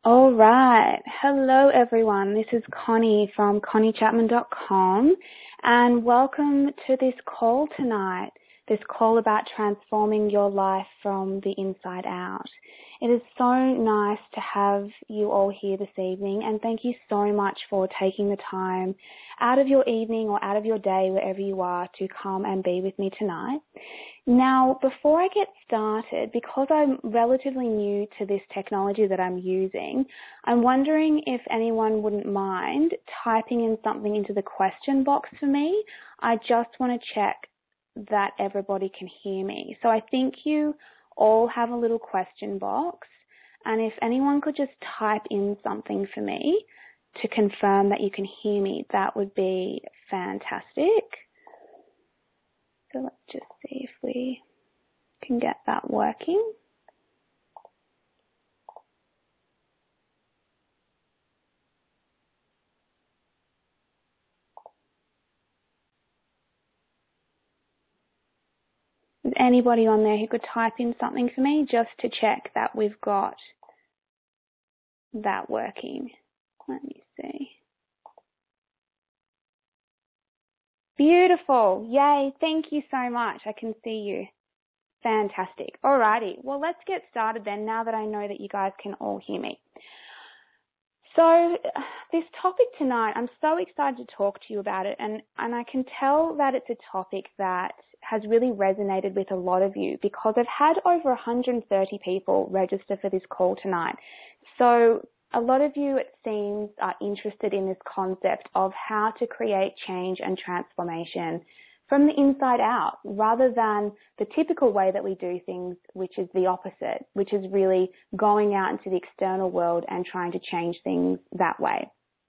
All right. Hello, everyone. This is Connie from ConnieChapman.com, and welcome to this call tonight, this call about transforming your life from the inside out. It is so nice to have you all here this evening, and thank you so much for taking the time out of your evening or out of your day, wherever you are, to come and be with me tonight. Now, before I get started, because I'm relatively new to this technology that I'm using, I'm wondering if anyone wouldn't mind typing in something into the question box for me. I just want to check that everybody can hear me. So I think you all have a little question box, and if anyone could just type in something for me to confirm that you can hear me, that would be fantastic. So let's just see if we can get that working. Is anybody on there who could type in something for me just to check that we've got that working? Let me see. Beautiful. Yay. Thank you so much. I can see you. Fantastic. Alrighty. Well, let's get started then, now that I know that you guys can all hear me. So this topic tonight, I'm so excited to talk to you about it, and I can tell that it's a topic that has really resonated with a lot of you, because I've had over 130 people register for this call tonight. So a lot of you, it seems, are interested in this concept of how to create change and transformation from the inside out, rather than the typical way that we do things, which is the opposite, which is really going out into the external world and trying to change things that way.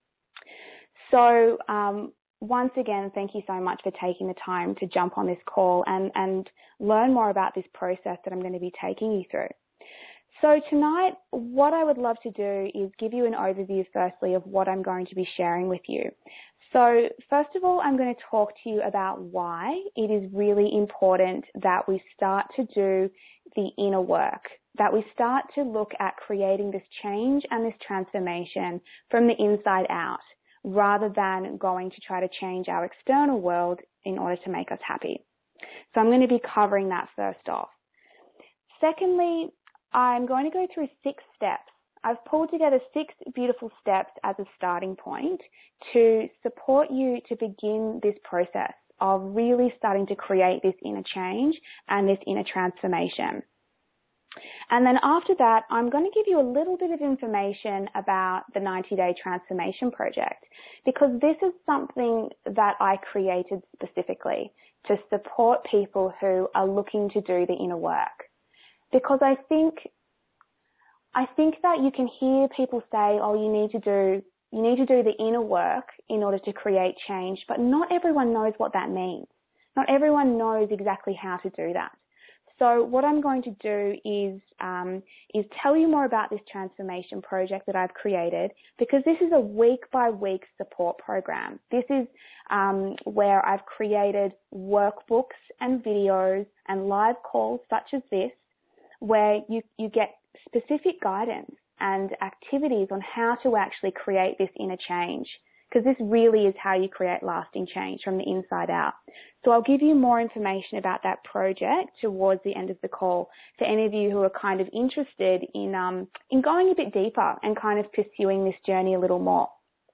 So once again, thank you so much for taking the time to jump on this call and learn more about this process that I'm going to be taking you through. So tonight, what I would love to do is give you an overview, firstly, of what I'm going to be sharing with you. So first of all, I'm going to talk to you about why it is really important that we start to do the inner work, that we start to look at creating this change and this transformation from the inside out, rather than going to try to change our external world in order to make us happy. So I'm going to be covering that first off. Secondly, I'm going to go through 6 steps. I've pulled together 6 beautiful steps as a starting point to support you to begin this process of really starting to create this inner change and this inner transformation. And then after that, I'm going to give you a little bit of information about the 90-Day Transformation Project, because this is something that I created specifically to support people who are looking to do the inner work. Because I think that you can hear people say, oh, you need to do the inner work in order to create change, but not everyone knows what that means. Not everyone knows exactly how to do that. So what I'm going to do is tell you more about this transformation project that I've created, because this is a week-by-week support program. This is where I've created workbooks and videos and live calls such as this, where you get specific guidance and activities on how to actually create this inner change, because this really is how you create lasting change from the inside out. So I'll give you more information about that project towards the end of the call for any of you who are kind of interested in going a bit deeper and kind of pursuing this journey a little more.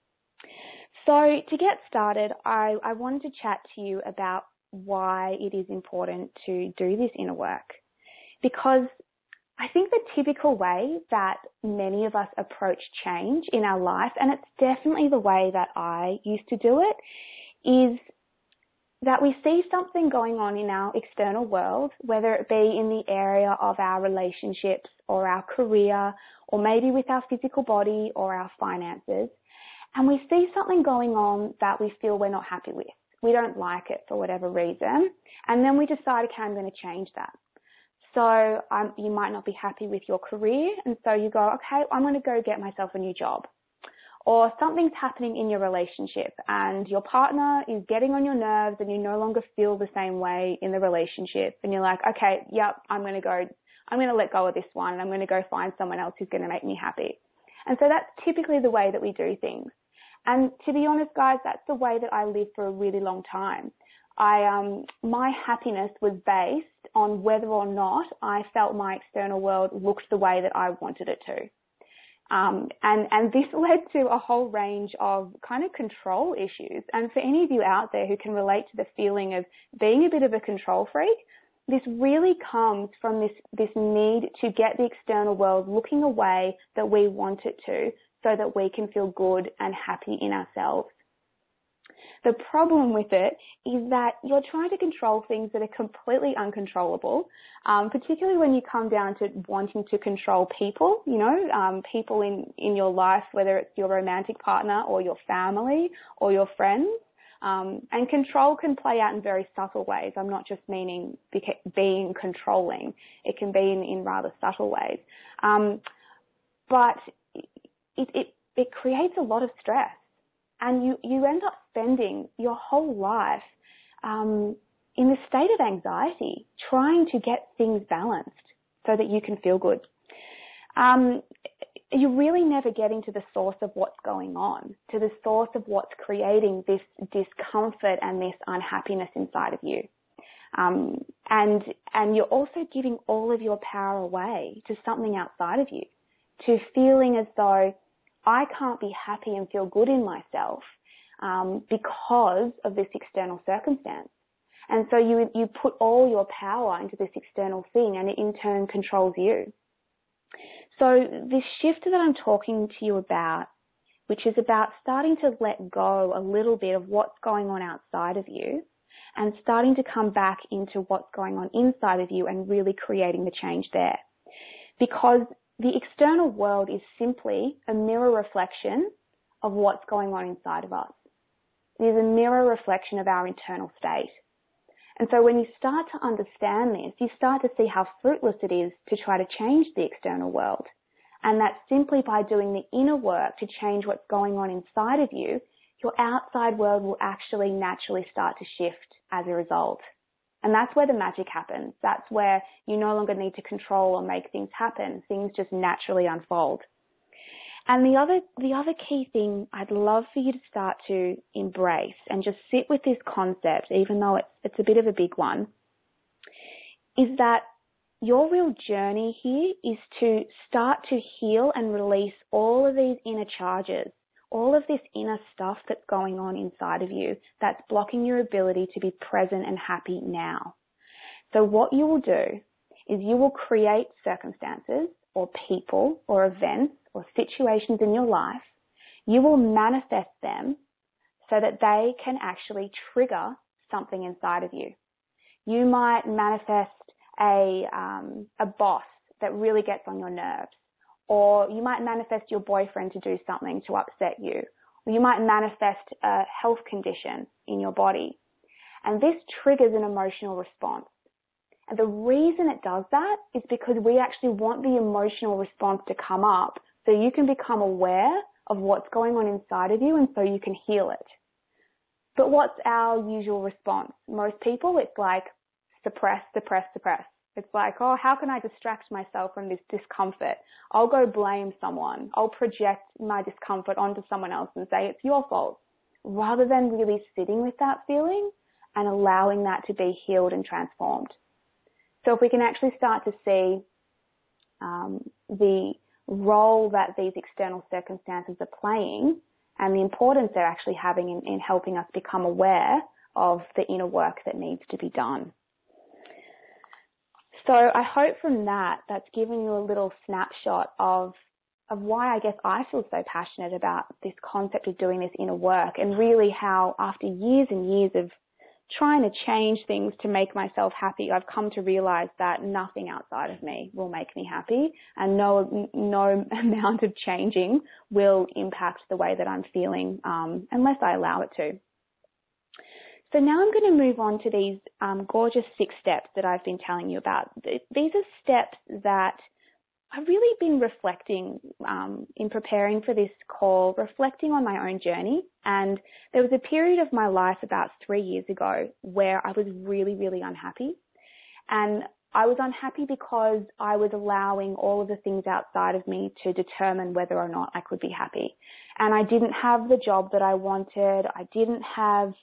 So to get started, I wanted to chat to you about why it is important to do this inner work. Because I think the typical way that many of us approach change in our life, and it's definitely the way that I used to do it, is that we see something going on in our external world, whether it be in the area of our relationships or our career, or maybe with our physical body or our finances, and we see something going on that we feel we're not happy with. We don't like it for whatever reason, and then we decide, okay, I'm going to change that. So you might not be happy with your career, and so you go, okay, I'm going to go get myself a new job. Or something's happening in your relationship and your partner is getting on your nerves and you no longer feel the same way in the relationship, and you're like, okay, yep, I'm going to let go of this one and I'm going to go find someone else who's going to make me happy. And so that's typically the way that we do things. And to be honest, guys, that's the way that I lived for a really long time. My happiness was based on whether or not I felt my external world looked the way that I wanted it to. And this led to a whole range of kind of control issues. And for any of you out there who can relate to the feeling of being a bit of a control freak, this really comes from this need to get the external world looking a way that we want it to, so that we can feel good and happy in ourselves. The problem with it is that you're trying to control things that are completely uncontrollable, particularly when you come down to wanting to control people, people in your life, whether it's your romantic partner or your family or your friends. And control can play out in very subtle ways. I'm not just meaning being controlling. It can be in rather subtle ways. But it creates a lot of stress. And you end up spending your whole life in this state of anxiety, trying to get things balanced so that you can feel good. You're really never getting to the source of what's going on, to the source of what's creating this discomfort and this unhappiness inside of you. And you're also giving all of your power away to something outside of you, to feeling as though I can't be happy and feel good in myself because of this external circumstance. And so you put all your power into this external thing, and it in turn controls you. So this shift that I'm talking to you about, which is about starting to let go a little bit of what's going on outside of you and starting to come back into what's going on inside of you and really creating the change there. Because the external world is simply a mirror reflection of what's going on inside of us. It is a mirror reflection of our internal state. And so when you start to understand this, you start to see how fruitless it is to try to change the external world. And that's simply by doing the inner work to change what's going on inside of you, your outside world will actually naturally start to shift as a result. And that's where the magic happens. That's where you no longer need to control or make things happen. Things just naturally unfold. And the other key thing I'd love for you to start to embrace and just sit with this concept, even though it's a bit of a big one, is that your real journey here is to start to heal and release all of these inner charges, all of this inner stuff that's going on inside of you that's blocking your ability to be present and happy now. So what you will do is you will create circumstances or people or events or situations in your life. You will manifest them so that they can actually trigger something inside of you. You might manifest a boss that really gets on your nerves. Or you might manifest your boyfriend to do something to upset you. Or you might manifest a health condition in your body. And this triggers an emotional response. And the reason it does that is because we actually want the emotional response to come up so you can become aware of what's going on inside of you and so you can heal it. But what's our usual response? Most people, it's like suppress, suppress, suppress. It's like, oh, how can I distract myself from this discomfort? I'll go blame someone. I'll project my discomfort onto someone else and say it's your fault, rather than really sitting with that feeling and allowing that to be healed and transformed. So if we can actually start to see the role that these external circumstances are playing and the importance they're actually having in helping us become aware of the inner work that needs to be done. So I hope from that's given you a little snapshot of why I guess I feel so passionate about this concept of doing this inner work, and really how after years and years of trying to change things to make myself happy, I've come to realize that nothing outside of me will make me happy, and no amount of changing will impact the way that I'm feeling unless I allow it to. So now I'm going to move on to these gorgeous 6 steps that I've been telling you about. These are steps that I've really been reflecting in preparing for this call, reflecting on my own journey. And there was a period of my life about 3 years ago where I was really, really unhappy. And I was unhappy because I was allowing all of the things outside of me to determine whether or not I could be happy. And I didn't have the job that I wanted. I didn't have,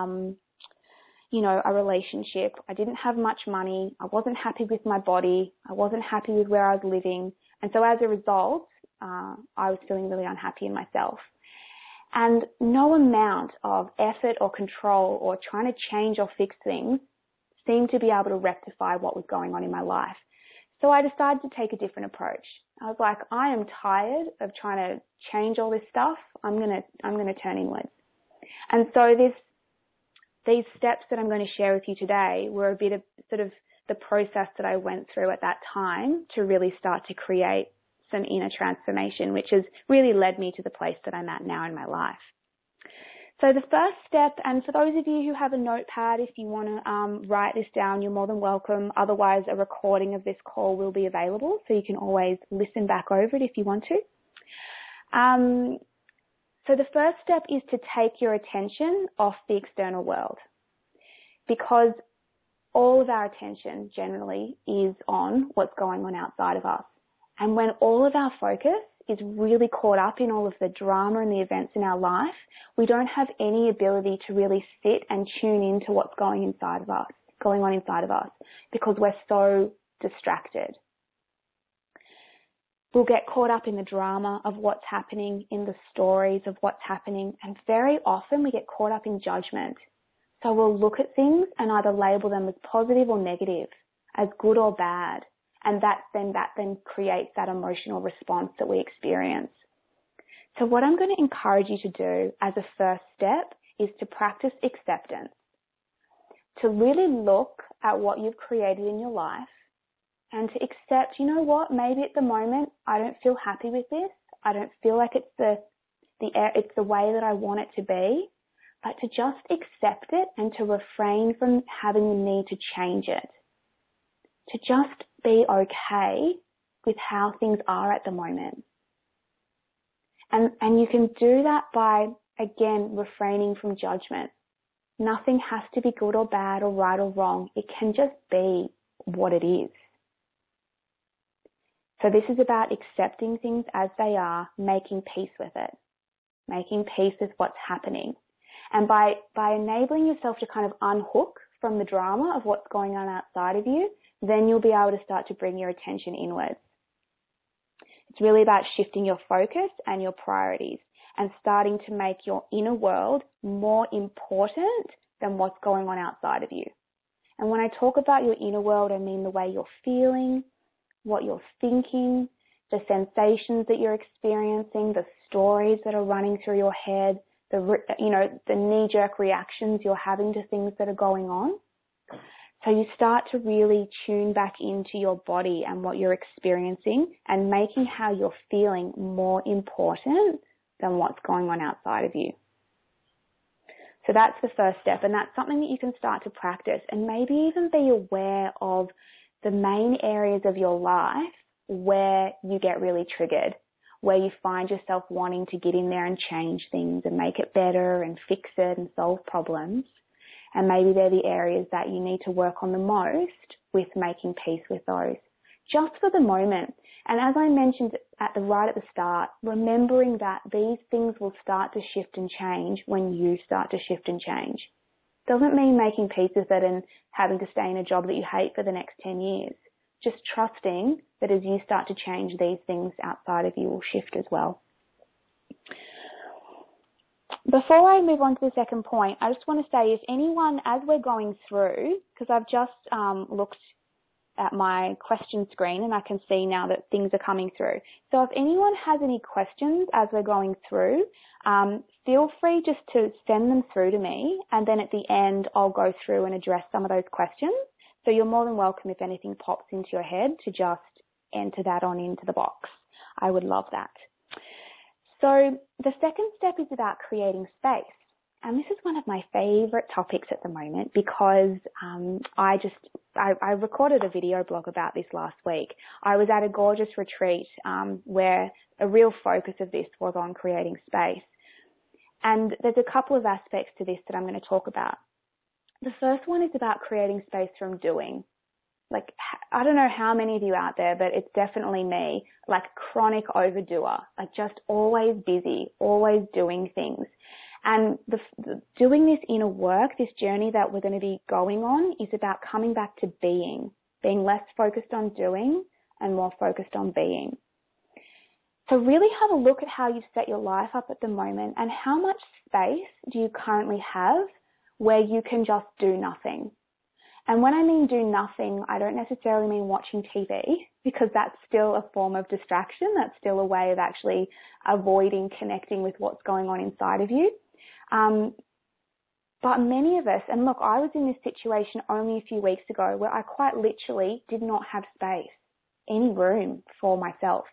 a relationship. I didn't have much money. I wasn't happy with my body. I wasn't happy with where I was living. And so as a result, I was feeling really unhappy in myself. And no amount of effort or control or trying to change or fix things seemed to be able to rectify what was going on in my life. So I decided to take a different approach. I was like, I am tired of trying to change all this stuff. I'm going to turn inwards. And so these steps that I'm going to share with you today were a bit of sort of the process that I went through at that time to really start to create some inner transformation, which has really led me to the place that I'm at now in my life. So the first step, and for those of you who have a notepad, if you want to write this down, you're more than welcome. Otherwise, a recording of this call will be available, so you can always listen back over it if you want to. So the first step is to take your attention off the external world, because all of our attention generally is on what's going on outside of us. And when all of our focus is really caught up in all of the drama and the events in our life, we don't have any ability to really sit and tune into what's going on inside of us, because we're so distracted. We'll get caught up in the drama of what's happening, in the stories of what's happening, and very often we get caught up in judgment. So we'll look at things and either label them as positive or negative, as good or bad, and that then creates that emotional response that we experience. So what I'm going to encourage you to do as a first step is to practice acceptance, to really look at what you've created in your life and to accept, you know what, maybe at the moment I don't feel happy with this. I don't feel like it's the way that I want it to be, but to just accept it and to refrain from having the need to change it. To just be okay with how things are at the moment. And you can do that by, again, refraining from judgment. Nothing has to be good or bad or right or wrong. It can just be what it is. So this is about accepting things as they are, making peace with it, making peace with what's happening. And by enabling yourself to kind of unhook from the drama of what's going on outside of you, then you'll be able to start to bring your attention inwards. It's really about shifting your focus and your priorities and starting to make your inner world more important than what's going on outside of you. And when I talk about your inner world, I mean the way you're feeling, what you're thinking, the sensations that you're experiencing, the stories that are running through your head, the knee-jerk reactions you're having to things that are going on. So you start to really tune back into your body and what you're experiencing and making how you're feeling more important than what's going on outside of you. So that's the first step, and that's something that you can start to practice and maybe even be aware of the main areas of your life where you get really triggered, where you find yourself wanting to get in there and change things and make it better and fix it and solve problems. And maybe they're the areas that you need to work on the most with making peace with those, just for the moment. And as I mentioned right at the start, remembering that these things will start to shift and change when you start to shift and change. Doesn't mean making peace with it and having to stay in a job that you hate for the next 10 years. Just trusting that as you start to change, these things outside of you will shift as well. Before I move on to the second point, I just want to say if anyone, as we're going through, because I've just looked at my question screen and I can see now that things are coming through. So if anyone has any questions as we're going through, feel free just to send them through to me, and then at the end I'll go through and address some of those questions. So you're more than welcome, if anything pops into your head, to just enter that on into the box. I would love that. So the second step is about creating space. And this is one of my favorite topics at the moment because I recorded a video blog about this last week. I was at a gorgeous retreat where a real focus of this was on creating space. And there's a couple of aspects to this that I'm going to talk about. The first one is about creating space from doing. like, I don't know how many of you out there, but it's definitely me, like chronic overdoer, like just always busy, always doing things. And doing this inner work, this journey that we're going to be going on, is about coming back to being less focused on doing and more focused on being. So really have a look at how you've set your life up at the moment, and how much space do you currently have where you can just do nothing. And when I mean do nothing, I don't necessarily mean watching TV, because that's still a form of distraction. That's still a way of actually avoiding connecting with what's going on inside of you. But many of us, and look, I was in this situation only a few weeks ago where I quite literally did not have space, any room for myself.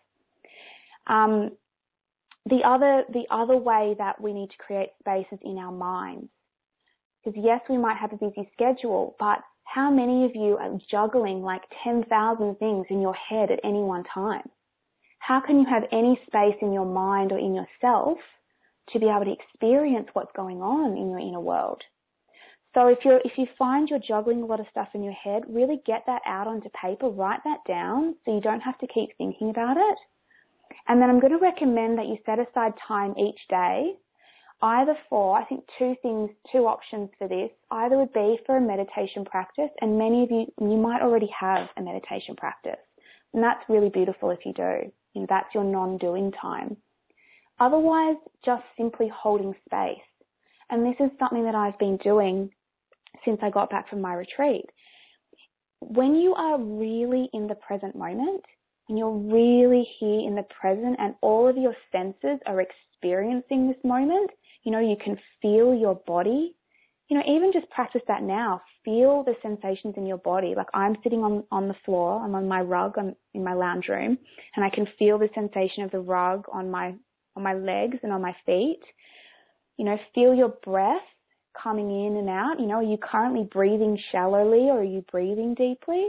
The other way that we need to create space is in our minds. Because yes, we might have a busy schedule, but how many of you are juggling like 10,000 things in your head at any one time? How can you have any space in your mind or in yourself to be able to experience what's going on in your inner world? So if you find you're juggling a lot of stuff in your head, really get that out onto paper, write that down so you don't have to keep thinking about it. And then I'm going to recommend that you set aside time each day, either for, I think two options for this, either would be for a meditation practice, and many of you might already have a meditation practice, and that's really beautiful if you do. You know, that's your non-doing time. Otherwise, just simply holding space. And this is something that I've been doing since I got back from my retreat. When you are really in the present moment, and you're really here in the present, and all of your senses are experiencing this moment, you know, you can feel your body. You know, even just practice that now. Feel the sensations in your body. Like I'm sitting on the floor, I'm on my rug in my lounge room, and I can feel the sensation of the rug on my legs and on my feet. You know, feel your breath coming in and out. You know, are you currently breathing shallowly or are you breathing deeply?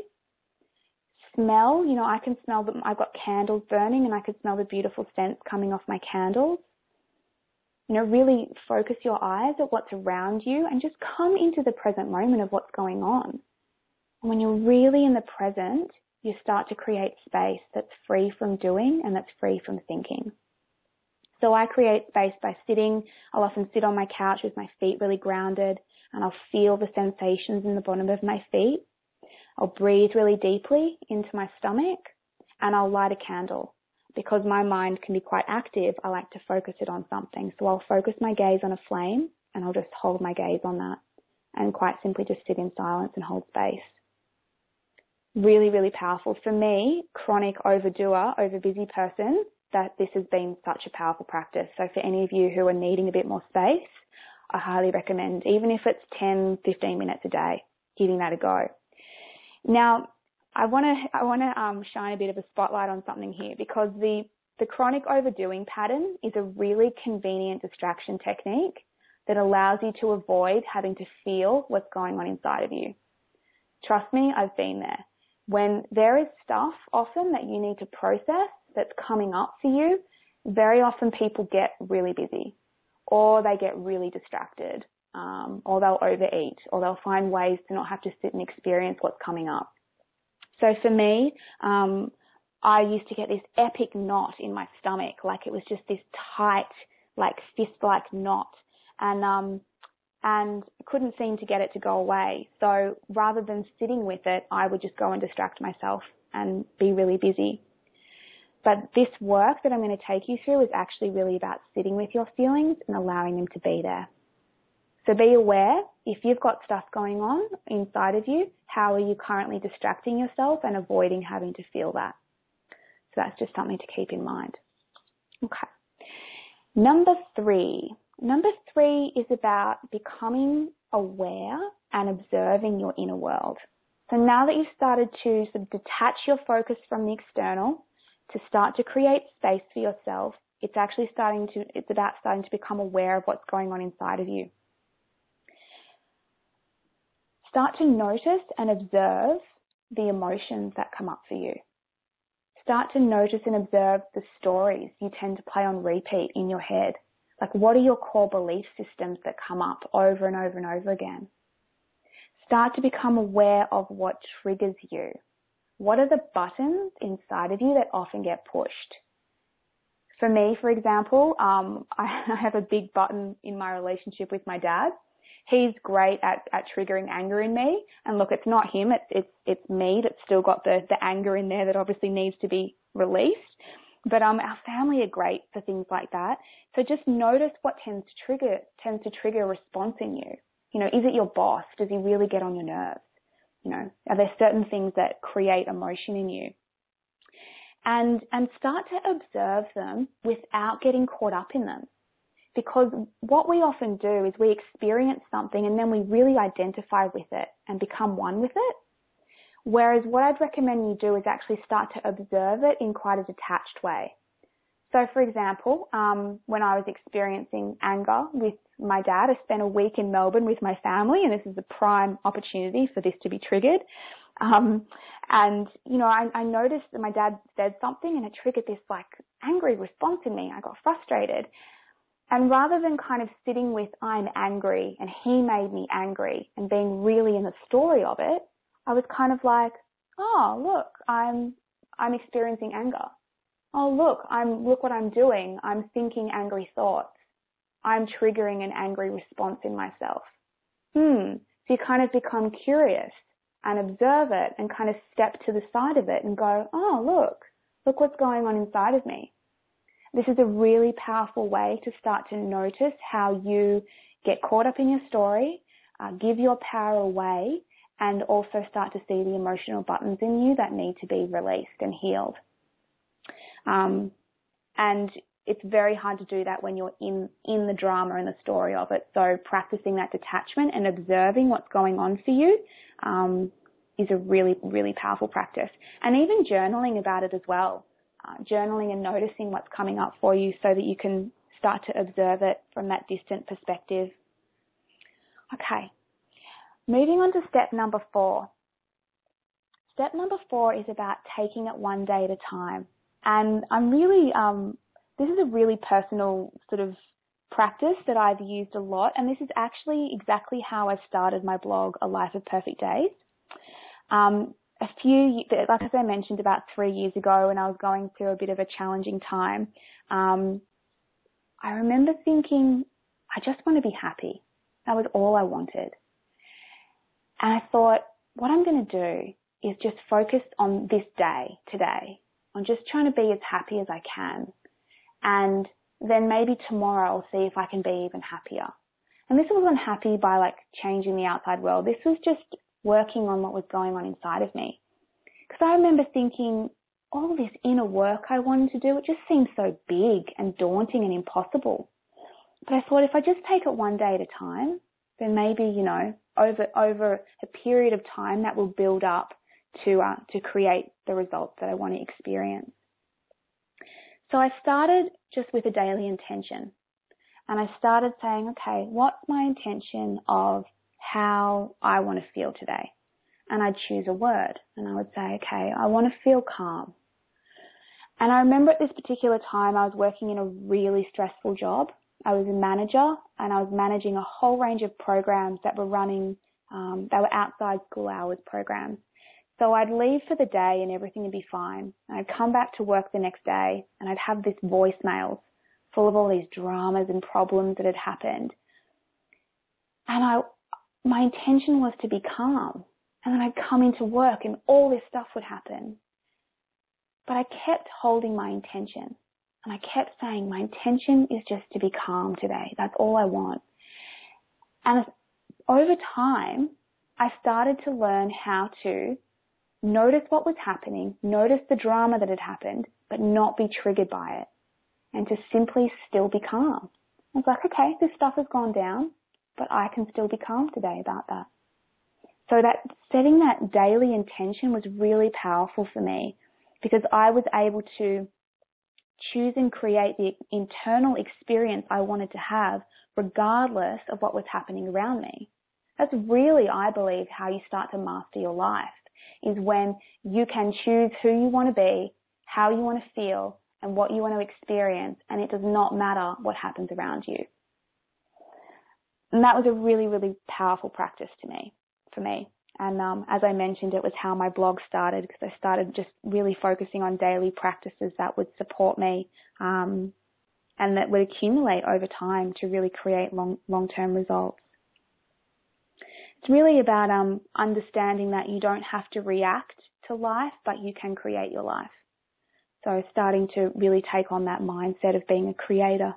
Smell, you know, I can smell that I've got candles burning, and I can smell the beautiful scents coming off my candles. You know, really focus your eyes at what's around you and just come into the present moment of what's going on. And when you're really in the present, you start to create space that's free from doing and that's free from thinking. So I create space by sitting. I'll often sit on my couch with my feet really grounded, and I'll feel the sensations in the bottom of my feet. I'll breathe really deeply into my stomach, and I'll light a candle. Because my mind can be quite active, I like to focus it on something. So I'll focus my gaze on a flame, and I'll just hold my gaze on that, and quite simply just sit in silence and hold space. Really, really powerful. For me, chronic overdoer, overbusy person, that this has been such a powerful practice. So for any of you who are needing a bit more space, I highly recommend, even if it's 10, 15 minutes a day, giving that a go. Now, I want to shine a bit of a spotlight on something here, because the chronic overdoing pattern is a really convenient distraction technique that allows you to avoid having to feel what's going on inside of you. Trust me, I've been there. When there is stuff often that you need to process that's coming up for you, very often people get really busy, or they get really distracted, or they'll overeat, or they'll find ways to not have to sit and experience what's coming up. So for me, I used to get this epic knot in my stomach, like it was just this tight, like fist-like knot, and couldn't seem to get it to go away. So rather than sitting with it, I would just go and distract myself and be really busy. But this work that I'm going to take you through is actually really about sitting with your feelings and allowing them to be there. So be aware, if you've got stuff going on inside of you, how are you currently distracting yourself and avoiding having to feel that? So that's just something to keep in mind. Okay. Number three is about becoming aware and observing your inner world. So now that you've started to sort of detach your focus from the external, to start to create space for yourself, it's about starting to become aware of what's going on inside of you. Start to notice and observe the emotions that come up for you. Start to notice and observe the stories you tend to play on repeat in your head. Like, what are your core belief systems that come up over and over and over again? Start to become aware of what triggers you. what are the buttons inside of you that often get pushed? For me, for example, I have a big button in my relationship with my dad. He's great at triggering anger in me. And look, it's not him, it's me that's still got the anger in there that obviously needs to be released. But our family are great for things like that. So just notice what tends to trigger a response in you. Is it your boss? Does he really get on your nerves? Are there certain things that create emotion in you? And start to observe them without getting caught up in them. Because what we often do is we experience something and then we really identify with it and become one with it. Whereas what I'd recommend you do is actually start to observe it in quite a detached way. So for example, when I was experiencing anger with my dad, I spent a week in Melbourne with my family, and this is a prime opportunity for this to be triggered. I noticed that my dad said something and it triggered this angry response in me. I got frustrated. And rather than kind of sitting with, I'm angry and he made me angry and being really in the story of it, I was kind of like, oh, look, I'm experiencing anger. Oh, look what I'm doing. I'm thinking angry thoughts. I'm triggering an angry response in myself. So you kind of become curious and observe it and kind of step to the side of it and go, oh, look what's going on inside of me. This is a really powerful way to start to notice how you get caught up in your story, give your power away, and also start to see the emotional buttons in you that need to be released and healed. And it's very hard to do that when you're in the drama and the story of it. So practicing that detachment and observing what's going on for you is a really, really powerful practice. And even journaling about it as well. Journaling and noticing what's coming up for you so that you can start to observe it from that distant perspective. Okay, moving on to step number 4. Step number 4 is about taking it one day at a time. And I'm really, this is a really personal sort of practice that I've used a lot. And this is actually exactly how I started my blog, A Life of Perfect Days. Like as I mentioned, about 3 years ago when I was going through a bit of a challenging time, I remember thinking, I just want to be happy. That was all I wanted. And I thought, what I'm going to do is just focus on this day, today, on just trying to be as happy as I can. And then maybe tomorrow I'll see if I can be even happier. And this wasn't happy by changing the outside world. This was just working on what was going on inside of me. Because I remember thinking, all this inner work I wanted to do, it just seemed so big and daunting and impossible. But I thought if I just take it one day at a time, then maybe, over a period of time that will build up to create the results that I want to experience. So I started just with a daily intention. And I started saying, okay, what's my intention of how I want to feel today? And I'd choose a word and I would say, okay, I want to feel calm. And I remember at this particular time I was working in a really stressful job. I was a manager and I was managing a whole range of programs that were running, they were outside school hours programs. So I'd leave for the day and everything would be fine. And I'd come back to work the next day and I'd have this voicemails full of all these dramas and problems that had happened. And my intention was to be calm. And then I'd come into work and all this stuff would happen. But I kept holding my intention. And I kept saying, my intention is just to be calm today. That's all I want. And over time, I started to learn how to notice what was happening, notice the drama that had happened, but not be triggered by it. And to simply still be calm. I was like, okay, this stuff has gone down, but I can still be calm today about that. So that setting that daily intention was really powerful for me because I was able to choose and create the internal experience I wanted to have regardless of what was happening around me. That's really, I believe, how you start to master your life, is when you can choose who you want to be, how you want to feel, and what you want to experience, and it does not matter what happens around you. And that was a really, really powerful practice for me. And as I mentioned, it was how my blog started, because I started just really focusing on daily practices that would support me and that would accumulate over time to really create long-term results. It's really about understanding that you don't have to react to life, but you can create your life. So starting to really take on that mindset of being a creator.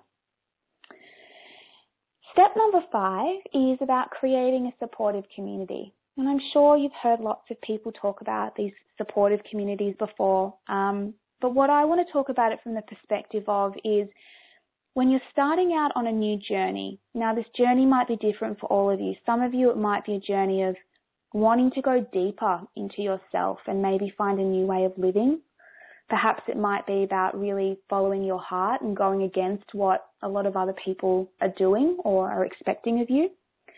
Step number 5 is about creating a supportive community. And I'm sure you've heard lots of people talk about these supportive communities before. But what I want to talk about it from the perspective of is when you're starting out on a new journey. Now, this journey might be different for all of you. Some of you, it might be a journey of wanting to go deeper into yourself and maybe find a new way of living. Perhaps it might be about really following your heart and going against what a lot of other people are doing or are expecting of you.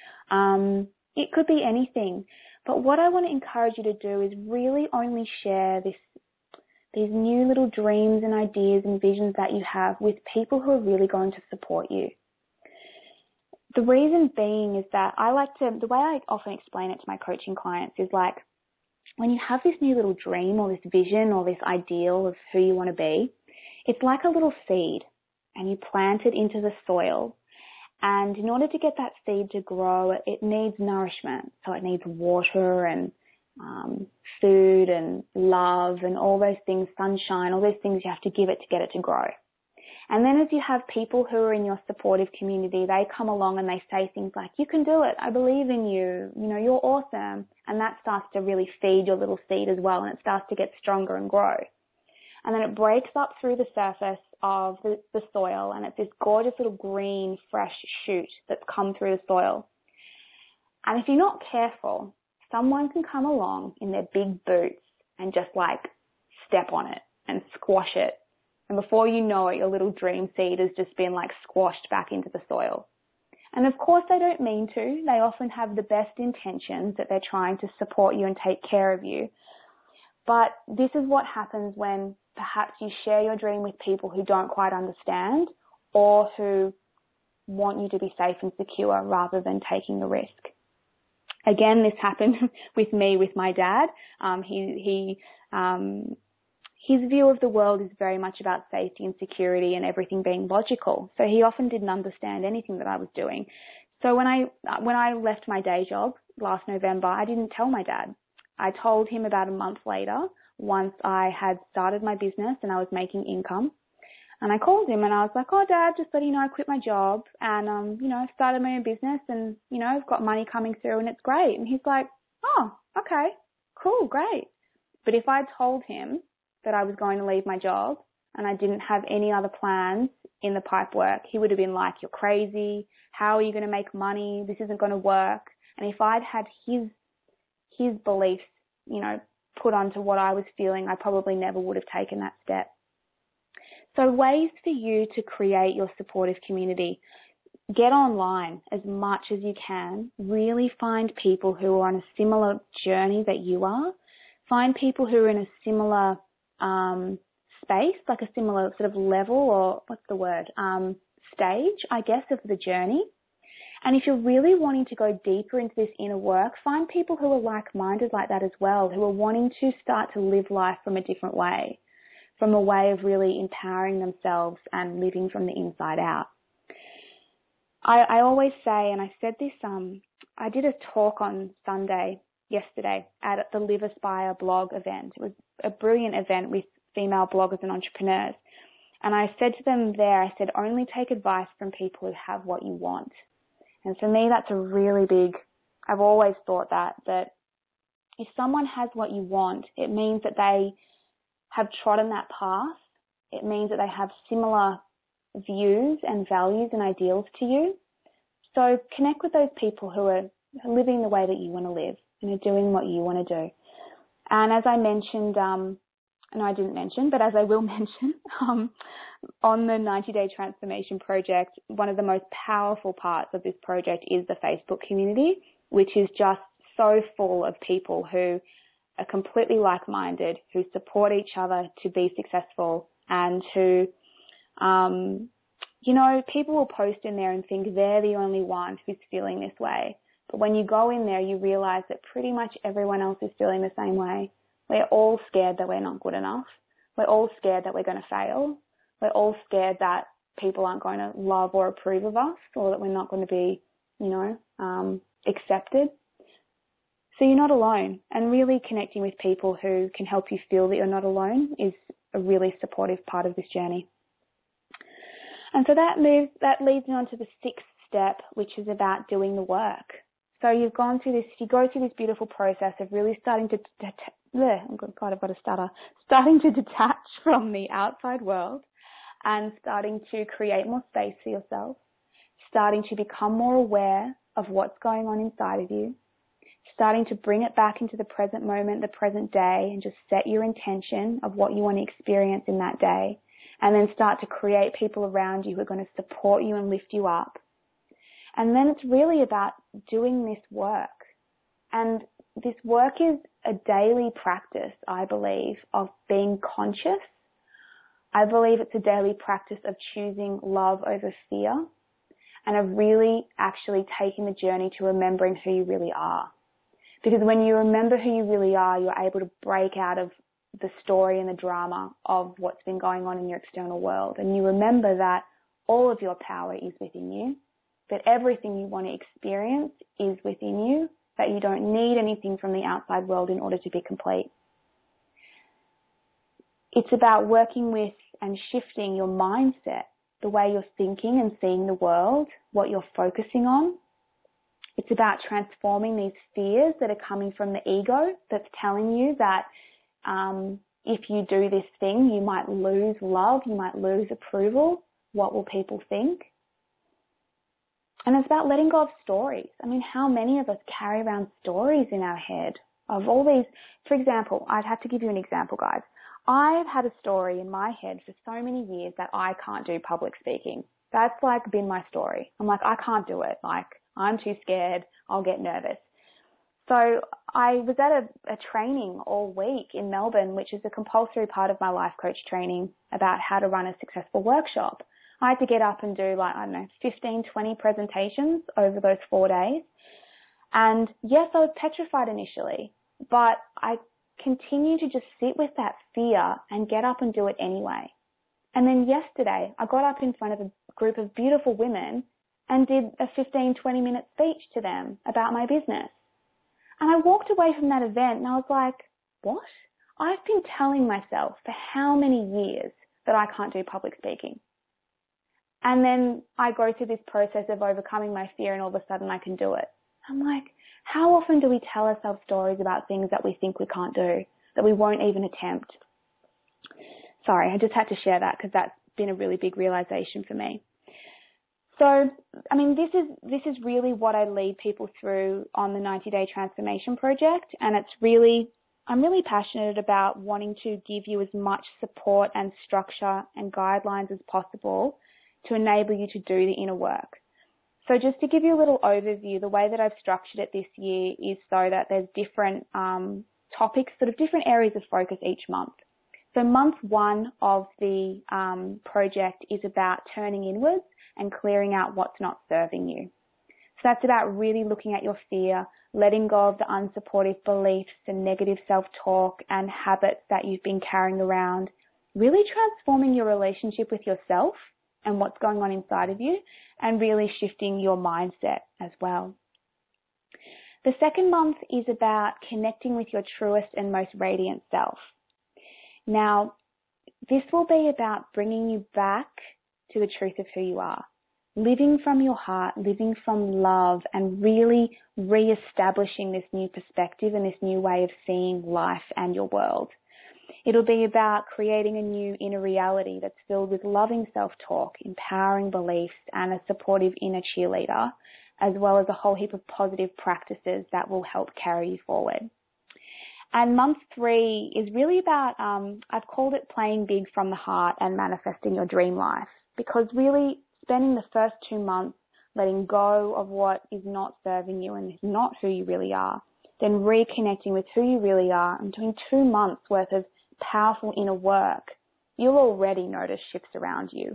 It could be anything. But what I want to encourage you to do is really only share these new little dreams and ideas and visions that you have with people who are really going to support you. The reason being is that the way I often explain it to my coaching clients is like, when you have this new little dream or this vision or this ideal of who you want to be, it's like a little seed and you plant it into the soil. And in order to get that seed to grow, it needs nourishment. So it needs water and food and love and all those things, sunshine, all those things you have to give it to get it to grow. And then as you have people who are in your supportive community, they come along and they say things like, you can do it, I believe in you, you're awesome. And that starts to really feed your little seed as well, and it starts to get stronger and grow. And then it breaks up through the surface of the soil, and it's this gorgeous little green, fresh shoot that's come through the soil. And if you're not careful, someone can come along in their big boots and just like step on it and squash it. And before you know it, your little dream seed has just been like squashed back into the soil. And of course they don't mean to. They often have the best intentions, that they're trying to support you and take care of you. But this is what happens when perhaps you share your dream with people who don't quite understand or who want you to be safe and secure rather than taking the risk. Again, this happened with me, with my dad. His view of the world is very much about safety and security and everything being logical. So he often didn't understand anything that I was doing. So when I left my day job last November, I didn't tell my dad. I told him about a month later, once I had started my business and I was making income. And I called him and I was like, oh, Dad, just letting you know I quit my job and, I've started my own business and, I've got money coming through and it's great. And he's like, oh, okay, cool, great. But if I'd told him that I was going to leave my job and I didn't have any other plans in the pipe work, he would have been like, you're crazy. How are you going to make money? This isn't going to work. And if I'd had his beliefs, put onto what I was feeling, I probably never would have taken that step. So ways for you to create your supportive community. Get online as much as you can. Really find people who are on a similar journey that you are. Find people who are in a similar space, like a similar sort of level or stage, I guess, of the journey. And if you're really wanting to go deeper into this inner work, find people who are like-minded like that as well, who are wanting to start to live life from a different way, from a way of really empowering themselves and living from the inside out. I always say, and I said this, I did a talk on Sunday, yesterday, at the Live Aspire blog event. It was a brilliant event with female bloggers and entrepreneurs. And I said to them there, I said, only take advice from people who have what you want. And for me, that's a really big, I've always thought that if someone has what you want, it means that they have trodden that path. It means that they have similar views and values and ideals to you. So connect with those people who are living the way that you want to live and are doing what you want to do. And as I mentioned, I didn't mention, but as I will mention, on the 90-Day Transformation Project, one of the most powerful parts of this project is the Facebook community, which is just so full of people who are completely like-minded, who support each other to be successful, and who, people will post in there and think they're the only one who's feeling this way. But when you go in there, you realize that pretty much everyone else is feeling the same way. We're all scared that we're not good enough. We're all scared that we're going to fail. We're all scared that people aren't going to love or approve of us, or that we're not going to be, accepted. So you're not alone, and really connecting with people who can help you feel that you're not alone is a really supportive part of this journey. And so that leads me on to the sixth step, which is about doing the work. So you go through this beautiful process of really starting to detach from the outside world and starting to create more space for yourself, starting to become more aware of what's going on inside of you, starting to bring it back into the present moment, the present day, and just set your intention of what you want to experience in that day, and then start to create people around you who are going to support you and lift you up. And then it's really about doing this work. And this work is a daily practice, I believe, of being conscious. I believe it's a daily practice of choosing love over fear, and of really actually taking the journey to remembering who you really are. Because when you remember who you really are, you're able to break out of the story and the drama of what's been going on in your external world. And you remember that all of your power is within you, that everything you want to experience is within you, that you don't need anything from the outside world in order to be complete. It's about working with and shifting your mindset, the way you're thinking and seeing the world, what you're focusing on. It's about transforming these fears that are coming from the ego that's telling you that if you do this thing, you might lose love, you might lose approval. What will people think? And it's about letting go of stories. I mean, how many of us carry around stories in our head of all these? For example, I'd have to give you an example, guys. I've had a story in my head for so many years that I can't do public speaking. That's been my story. I'm I can't do it. I'm too scared. I'll get nervous. So I was at a training all week in Melbourne, which is a compulsory part of my life coach training about how to run a successful workshop. I had to get up and do 15, 20 presentations over those 4 days. And yes, I was petrified initially, but I continued to just sit with that fear and get up and do it anyway. And then yesterday, I got up in front of a group of beautiful women and did a 15, 20-minute speech to them about my business. And I walked away from that event and I was like, what? I've been telling myself for how many years that I can't do public speaking. And then I go through this process of overcoming my fear and all of a sudden I can do it. I'm like, how often do we tell ourselves stories about things that we think we can't do, that we won't even attempt? Sorry, I just had to share that because that's been a really big realization for me. So, I mean, this is really what I lead people through on the 90-Day Transformation Project, and I'm really passionate about wanting to give you as much support and structure and guidelines as possible to enable you to do the inner work. So just to give you a little overview, the way that I've structured it this year is so that there's different topics, sort of different areas of focus each month. So month 1 of the project is about turning inwards and clearing out what's not serving you. So that's about really looking at your fear, letting go of the unsupportive beliefs and negative self-talk and habits that you've been carrying around, really transforming your relationship with yourself and what's going on inside of you, and really shifting your mindset as well. The second month is about connecting with your truest and most radiant self. Now, this will be about bringing you back to the truth of who you are, living from your heart, living from love, and really re-establishing this new perspective and this new way of seeing life and your world. It'll be about creating a new inner reality that's filled with loving self-talk, empowering beliefs, and a supportive inner cheerleader, as well as a whole heap of positive practices that will help carry you forward. And month 3 is really about, I've called it playing big from the heart and manifesting your dream life, because really spending the first 2 months letting go of what is not serving you and is not who you really are, then reconnecting with who you really are and doing 2 months worth of powerful inner work, you'll already notice shifts around you.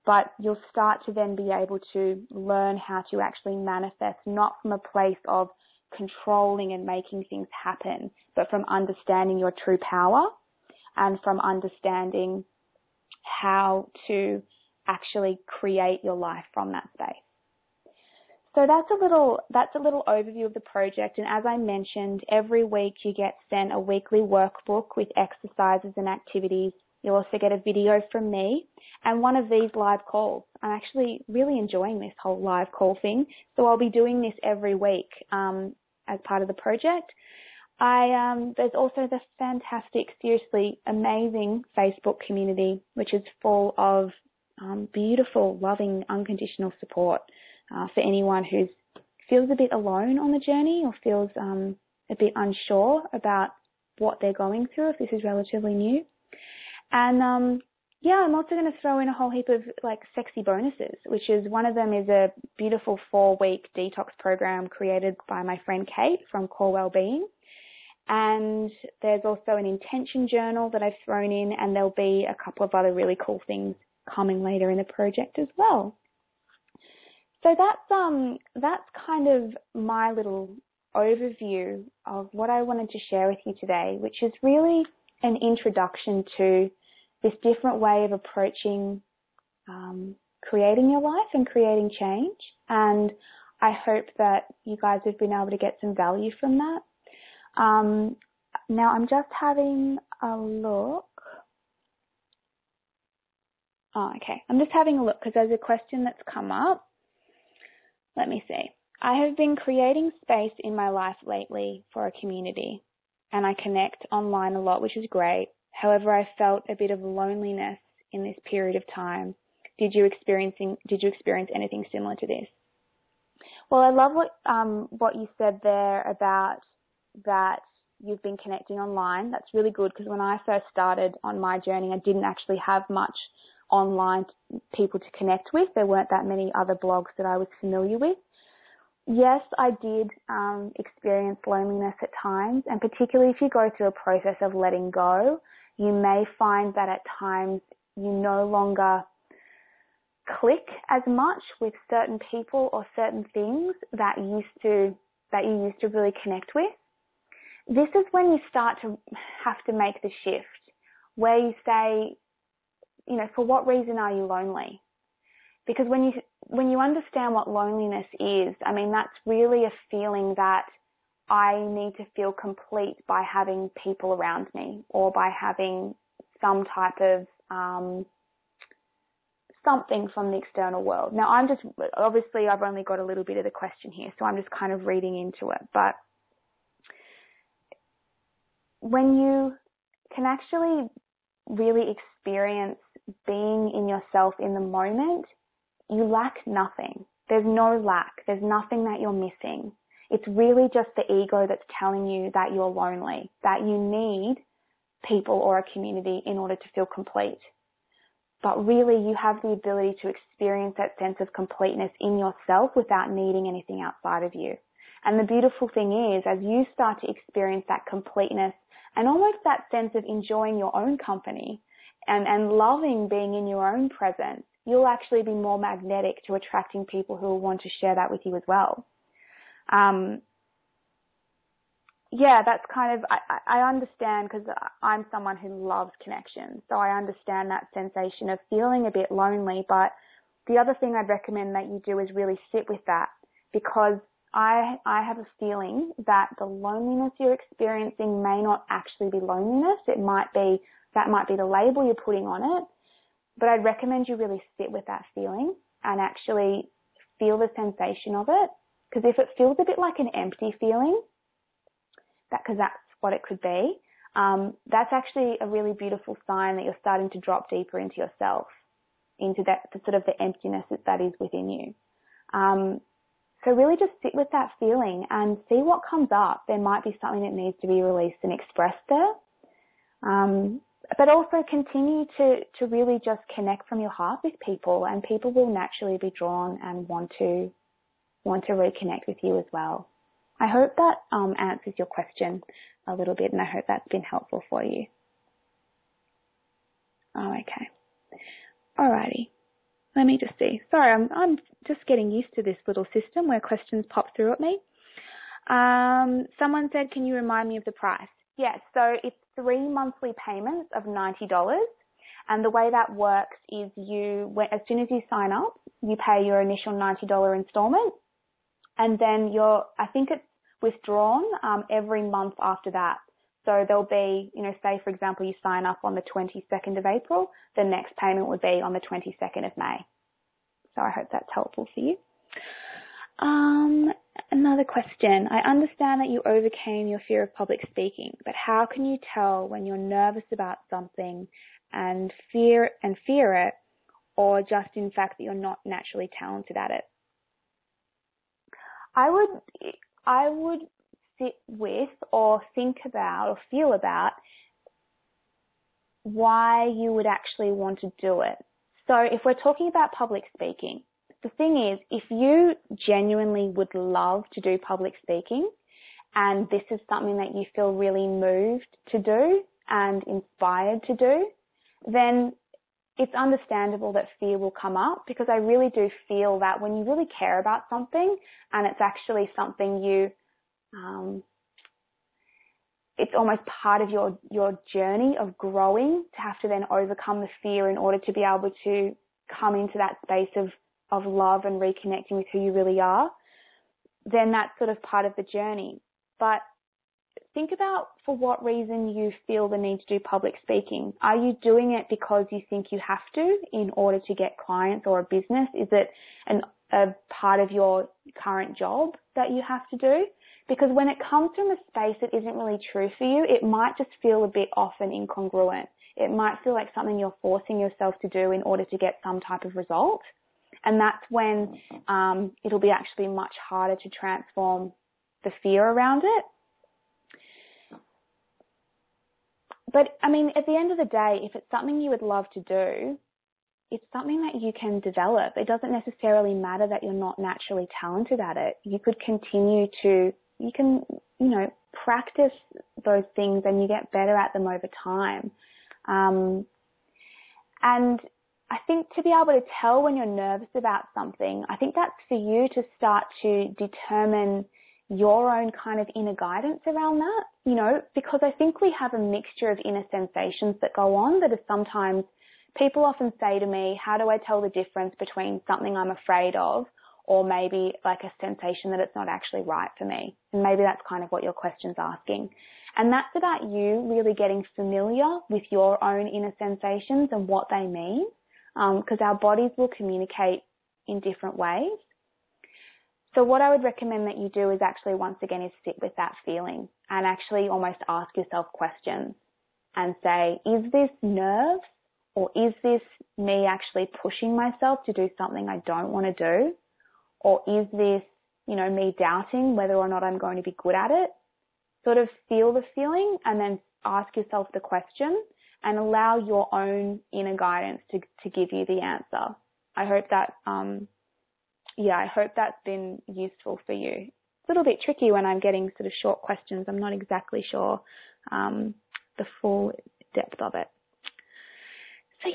but you'll start to then be able to learn how to actually manifest, not from a place of controlling and making things happen, but from understanding your true power and from understanding how to actually create your life from that space. So that's a little overview of the project. And as I mentioned, every week you get sent a weekly workbook with exercises and activities. You'll also get a video from me and one of these live calls. I'm actually really enjoying this whole live call thing. So I'll be doing this every week as part of the project. There's also the fantastic, seriously amazing Facebook community, which is full of beautiful, loving, unconditional support for anyone who feels a bit alone on the journey or feels a bit unsure about what they're going through if this is relatively new. And I'm also going to throw in a whole heap of like sexy bonuses, which is one of them is a beautiful 4-week detox program created by my friend Kate from Core Wellbeing. And there's also an intention journal that I've thrown in, and there'll be a couple of other really cool things coming later in the project as well. So that's kind of my little overview of what I wanted to share with you today, which is really an introduction to this different way of approaching creating your life and creating change. And I hope that you guys have been able to get some value from that. Now I'm just having a look. Oh, okay. I'm just having a look because there's a question that's come up. Let me see. I have been creating space in my life lately for a community, and I connect online a lot, which is great. However, I felt a bit of loneliness in this period of time. Did you experience anything similar to this? Well, I love what you said there about that you've been connecting online. That's really good because when I first started on my journey, I didn't actually have much online people to connect with. There weren't that many other blogs that I was familiar with. Yes, I did experience loneliness at times, and particularly if you go through a process of letting go, you may find that at times you no longer click as much with certain people or certain things that you used to really connect with. This is when you start to have to make the shift where you say, for what reason are you lonely? Because when you understand what loneliness is, that's really a feeling that I need to feel complete by having people around me or by having some type of something from the external world. Now, obviously I've only got a little bit of the question here, so I'm just kind of reading into it. But when you can actually really experience being in yourself in the moment, you lack nothing. There's no lack. There's nothing that you're missing. It's really just the ego that's telling you that you're lonely, that you need people or a community in order to feel complete. But really, you have the ability to experience that sense of completeness in yourself without needing anything outside of you. And the beautiful thing is, as you start to experience that completeness and almost that sense of enjoying your own company and loving being in your own presence, you'll actually be more magnetic to attracting people who will want to share that with you as well. That's kind of, I understand because I'm someone who loves connection. So I understand that sensation of feeling a bit lonely. But the other thing I'd recommend that you do is really sit with that, because I have a feeling that the loneliness you're experiencing may not actually be loneliness. That might be the label you're putting on it. But I'd recommend you really sit with that feeling and actually feel the sensation of it. Because if it feels a bit like an empty feeling, because that's what it could be, that's actually a really beautiful sign that you're starting to drop deeper into yourself, into that sort of the emptiness that is within you. So really just sit with that feeling and see what comes up. There might be something that needs to be released and expressed there. But also continue to really just connect from your heart with people, and people will naturally be drawn and want to reconnect with you as well. I hope that answers your question a little bit, and I hope that's been helpful for you. Oh, okay. Alrighty. Let me just see. Sorry, I'm just getting used to this little system where questions pop through at me. Someone said, can you remind me of the price? Yes, so it's 3 monthly payments of $90. And the way that works is as soon as you sign up, you pay your initial $90 installment. And then I think it's withdrawn every month after that. So there'll be, say, for example, you sign up on the 22nd of April, the next payment would be on the 22nd of May. So I hope that's helpful for you. Another question. I understand that you overcame your fear of public speaking, but how can you tell when you're nervous about something and fear it, or just in fact that you're not naturally talented at it? I would sit with or think about or feel about why you would actually want to do it. So if we're talking about public speaking, the thing is, if you genuinely would love to do public speaking and this is something that you feel really moved to do and inspired to do, then it's understandable that fear will come up, because I really do feel that when you really care about something and it's actually something it's almost part of your journey of growing to have to then overcome the fear in order to be able to come into that space of love and reconnecting with who you really are, then that's sort of part of the journey. But think about for what reason you feel the need to do public speaking. Are you doing it because you think you have to in order to get clients or a business? Is it a part of your current job that you have to do? Because when it comes from a space that isn't really true for you, it might just feel a bit off and incongruent. It might feel like something you're forcing yourself to do in order to get some type of result. And that's when it'll be actually much harder to transform the fear around it. But, I mean, at the end of the day, if it's something you would love to do, it's something that you can develop. It doesn't necessarily matter that you're not naturally talented at it. You could practice those things and you get better at them over time. And I think to be able to tell when you're nervous about something, I think that's for you to start to determine your own kind of inner guidance around that, because I think we have a mixture of inner sensations that go on that are sometimes, people often say to me, how do I tell the difference between something I'm afraid of or maybe like a sensation that it's not actually right for me? And maybe that's kind of what your question's asking. And that's about you really getting familiar with your own inner sensations and what they mean, because our bodies will communicate in different ways. So what I would recommend that you do is actually, once again, is sit with that feeling and actually almost ask yourself questions and say, is this nerves, or is this me actually pushing myself to do something I don't want to do? Or is this, me doubting whether or not I'm going to be good at it? Sort of feel the feeling and then ask yourself the question and allow your own inner guidance to give you the answer. I hope that, I hope that's been useful for you. It's a little bit tricky when I'm getting sort of short questions. I'm not exactly sure the full depth of it. So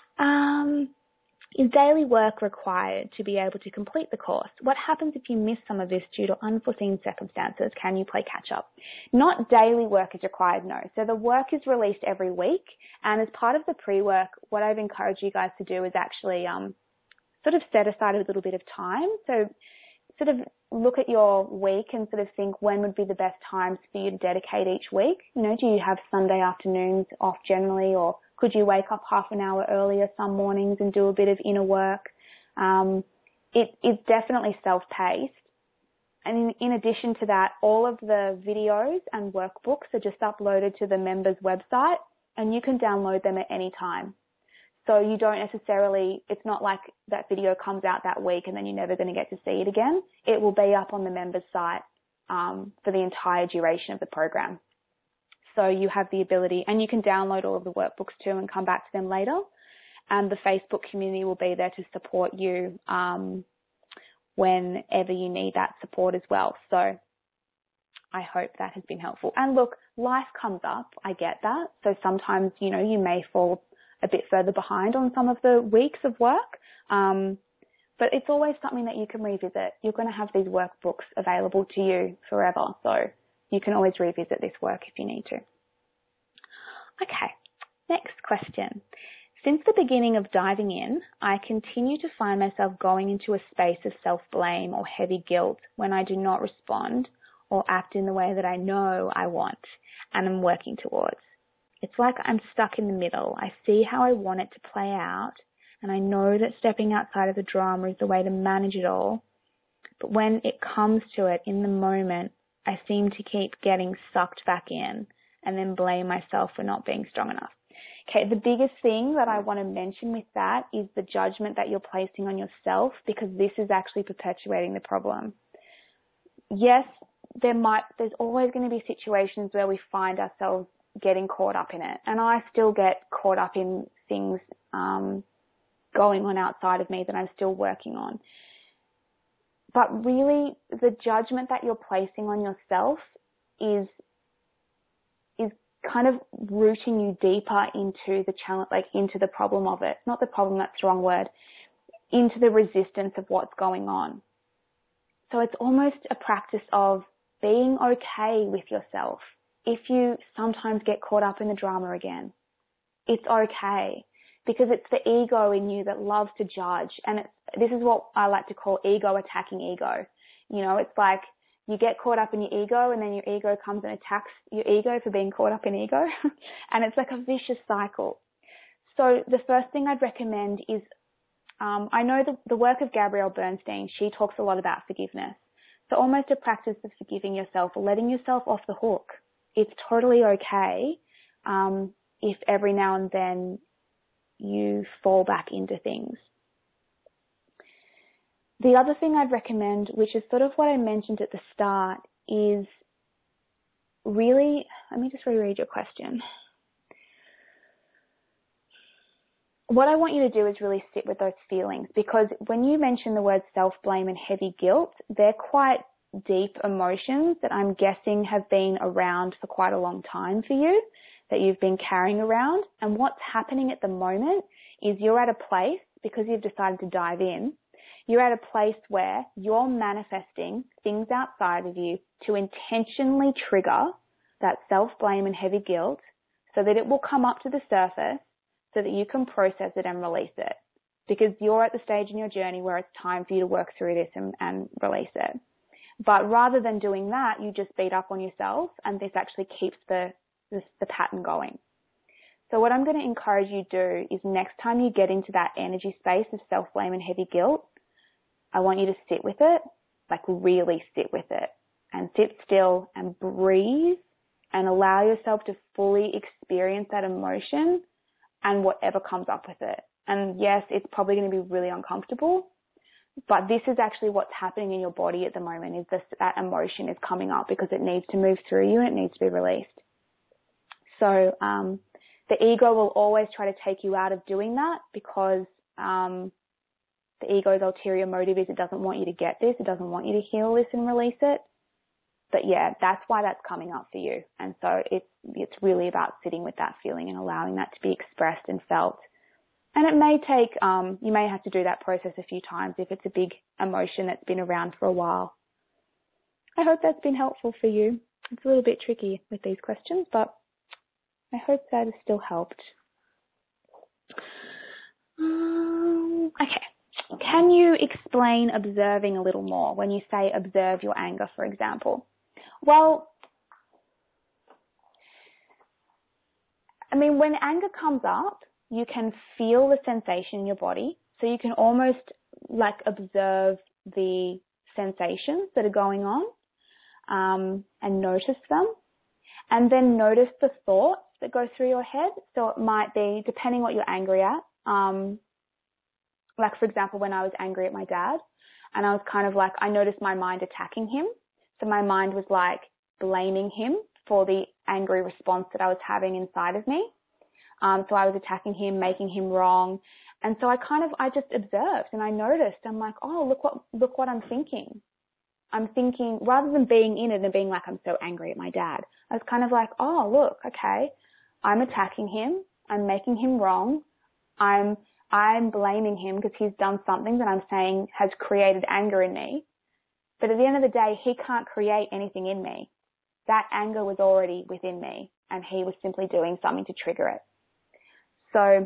is daily work required to be able to complete the course? What happens if you miss some of this due to unforeseen circumstances? Can you play catch up? Not daily work is required, no. So the work is released every week, and as part of the pre-work, what I've encouraged you guys to do is actually sort of set aside a little bit of time. So sort of look at your week and sort of think when would be the best times for you to dedicate each week. Do you have Sunday afternoons off generally, or could you wake up half an hour earlier some mornings and do a bit of inner work? It is definitely self-paced. And in addition to that, all of the videos and workbooks are just uploaded to the members' website, and you can download them at any time. So you don't necessarily, it's not like that video comes out that week and then you're never going to get to see it again. It will be up on the members' site for the entire duration of the program. So you have the ability, and you can download all of the workbooks too and come back to them later. And the Facebook community will be there to support you whenever you need that support as well. So I hope that has been helpful. And look, life comes up. I get that. So sometimes, you may fall a bit further behind on some of the weeks of work. But it's always something that you can revisit. You're going to have these workbooks available to you forever, so you can always revisit this work if you need to. Okay, next question. Since the beginning of diving in, I continue to find myself going into a space of self-blame or heavy guilt when I do not respond or act in the way that I know I want and am working towards. It's like I'm stuck in the middle. I see how I want it to play out, and I know that stepping outside of the drama is the way to manage it all. But when it comes to it in the moment, I seem to keep getting sucked back in and then blame myself for not being strong enough. Okay, the biggest thing that I want to mention with that is the judgment that you're placing on yourself, because this is actually perpetuating the problem. Yes, there's always going to be situations where we find ourselves getting caught up in it. And I still get caught up in things going on outside of me that I'm still working on. But really, the judgment that you're placing on yourself is kind of rooting you deeper into the challenge, like into the problem of it. Not the problem, that's the wrong word. Into the resistance of what's going on. So it's almost a practice of being okay with yourself. If you sometimes get caught up in the drama again, it's okay, because it's the ego in you that loves to judge. And this is what I like to call ego attacking ego. You know, it's like you get caught up in your ego, and then your ego comes and attacks your ego for being caught up in ego. And it's like a vicious cycle. So the first thing I'd recommend is, I know the work of Gabrielle Bernstein, she talks a lot about forgiveness. So almost a practice of forgiving yourself or letting yourself off the hook. It's totally okay if every now and then you fall back into things. The other thing I'd recommend, which is sort of what I mentioned at the start, is really, let me just reread your question. What I want you to do is really sit with those feelings, because when you mention the word self-blame and heavy guilt, they're quite deep emotions that I'm guessing have been around for quite a long time for you, that you've been carrying around. And what's happening at the moment is you're at a place, because you've decided to dive in, you're at a place where you're manifesting things outside of you to intentionally trigger that self-blame and heavy guilt so that it will come up to the surface so that you can process it and release it. Because you're at the stage in your journey where it's time for you to work through this and release it. But rather than doing that, you just beat up on yourself, and this actually keeps the pattern going. So what I'm going to encourage you to do is, next time you get into that energy space of self-blame and heavy guilt, I want you to sit with it, like really sit with it, and sit still and breathe and allow yourself to fully experience that emotion and whatever comes up with it. And yes, it's probably going to be really uncomfortable, but this is actually what's happening in your body at the moment, is that emotion is coming up because it needs to move through you and it needs to be released. So the ego will always try to take you out of doing that, because the ego's ulterior motive is it doesn't want you to get this, it doesn't want you to heal this and release it. But yeah, that's why that's coming up for you. And so it's really about sitting with that feeling and allowing that to be expressed and felt. And it may take, you may have to do that process a few times if it's a big emotion that's been around for a while. I hope that's been helpful for you. It's a little bit tricky with these questions, but I hope that has still helped. Okay. Can you explain observing a little more when you say observe your anger, for example? Well, I mean, when anger comes up, you can feel the sensation in your body. So you can almost like observe the sensations that are going on and notice them. And then notice the thoughts that go through your head. So it might be, depending what you're angry at, like, for example, when I was angry at my dad, and I was kind of like, I noticed my mind attacking him. So my mind was like blaming him for the angry response that I was having inside of me. So I was attacking him, making him wrong. And so I just observed and I noticed, I'm like, oh, look what I'm thinking. I'm thinking, rather than being in it and being like, I'm so angry at my dad, I was kind of like, oh, look, okay, I'm attacking him. I'm making him wrong. I'm blaming him because he's done something that I'm saying has created anger in me. But at the end of the day, he can't create anything in me. That anger was already within me, and he was simply doing something to trigger it. So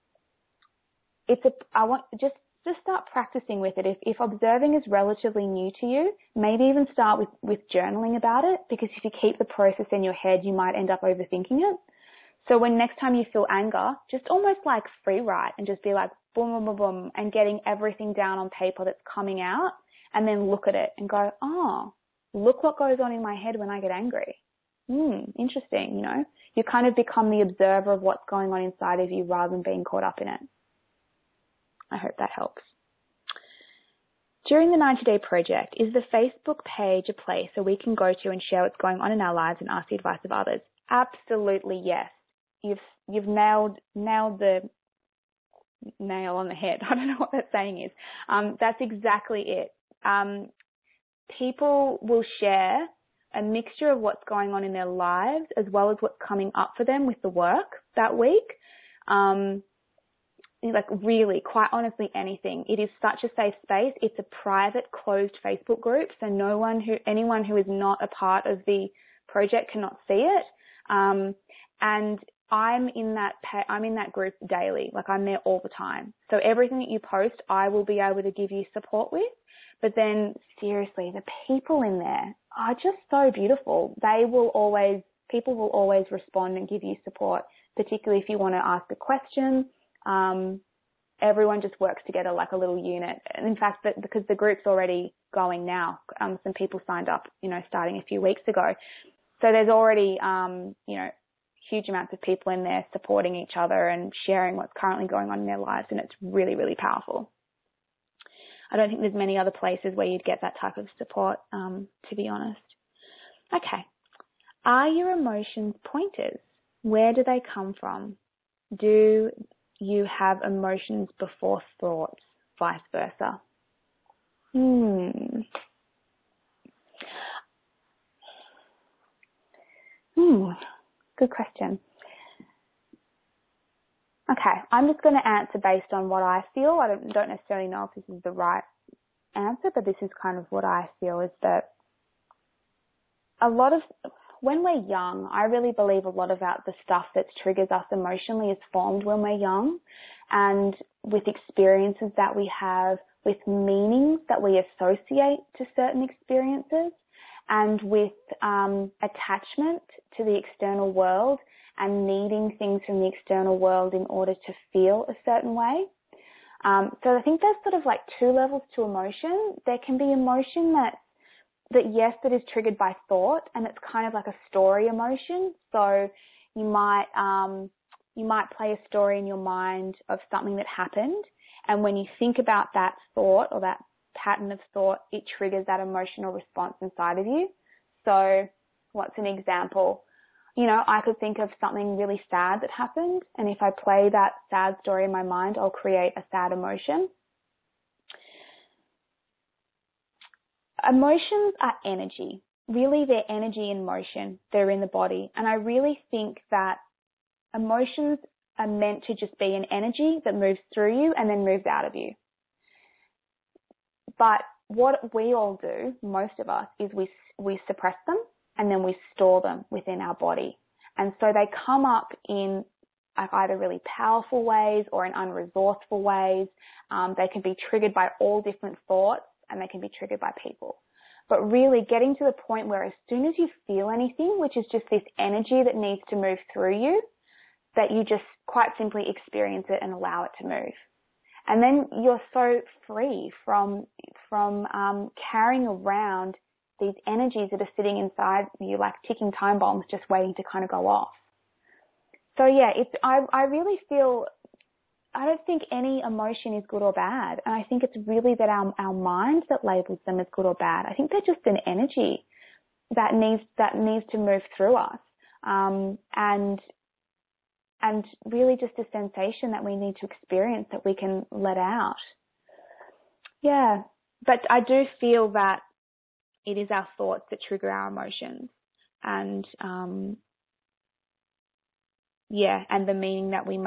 I want just start practicing with it. If observing is relatively new to you, maybe even start with journaling about it, because if you keep the process in your head, you might end up overthinking it. So when next time you feel anger, just almost like free write and just be like boom, boom, boom, boom, and getting everything down on paper that's coming out, and then look at it and go, oh, look what goes on in my head when I get angry. Interesting, You kind of become the observer of what's going on inside of you rather than being caught up in it. I hope that helps. During the 90-day project, is the Facebook page a place so we can go to and share what's going on in our lives and ask the advice of others? Absolutely, yes. You've nailed the nail on the head. I don't know what that saying is. That's exactly it. People will share a mixture of what's going on in their lives as well as what's coming up for them with the work that week. Like really, quite honestly, anything. It is such a safe space. It's a private, closed Facebook group, so anyone who is not a part of the project cannot see it. And I'm in that group daily. Like, I'm there all the time. So everything that you post, I will be able to give you support with. But then seriously, the people in there are just so beautiful. People will always respond and give you support, particularly if you want to ask a question. Everyone just works together like a little unit. And in fact, because the group's already going now, some people signed up, starting a few weeks ago. So there's already, huge amounts of people in there supporting each other and sharing what's currently going on in their lives. And it's really, really powerful. I don't think there's many other places where you'd get that type of support, to be honest. Okay. Are your emotions pointers? Where do they come from? Do you have emotions before thoughts, vice versa? Good question. Okay, I'm just going to answer based on what I feel. I don't necessarily know if this is the right answer, but this is kind of what I feel, is that when we're young, I really believe a lot about the stuff that triggers us emotionally is formed when we're young, and with experiences that we have, with meanings that we associate to certain experiences, and with attachment to the external world and needing things from the external world in order to feel a certain way. So I think there's sort of like two levels to emotion. There can be emotion that is triggered by thought, and it's kind of like a story emotion. So you might play a story in your mind of something that happened, and when you think about that thought or that pattern of thought, it triggers that emotional response inside of you. So what's an example? I could think of something really sad that happened, and if I play that sad story in my mind, I'll create a sad emotion. Emotions are energy. Really, they're energy in motion. They're in the body. And I really think that emotions are meant to just be an energy that moves through you and then moves out of you. But what we all do, most of us, is we suppress them and then we store them within our body. And so they come up in either really powerful ways or in unresourceful ways. They can be triggered by all different thoughts, and they can be triggered by people. But really getting to the point where as soon as you feel anything, which is just this energy that needs to move through you, that you just quite simply experience it and allow it to move. And then you're so free from carrying around these energies that are sitting inside you like ticking time bombs just waiting to kind of go off. So yeah, I really feel, I don't think any emotion is good or bad. And I think it's really that our mind that labels them as good or bad. I think they're just an energy that needs to move through us. And really just a sensation that we need to experience that we can let out. Yeah. But I do feel that it is our thoughts that trigger our emotions, and and the meaning that we make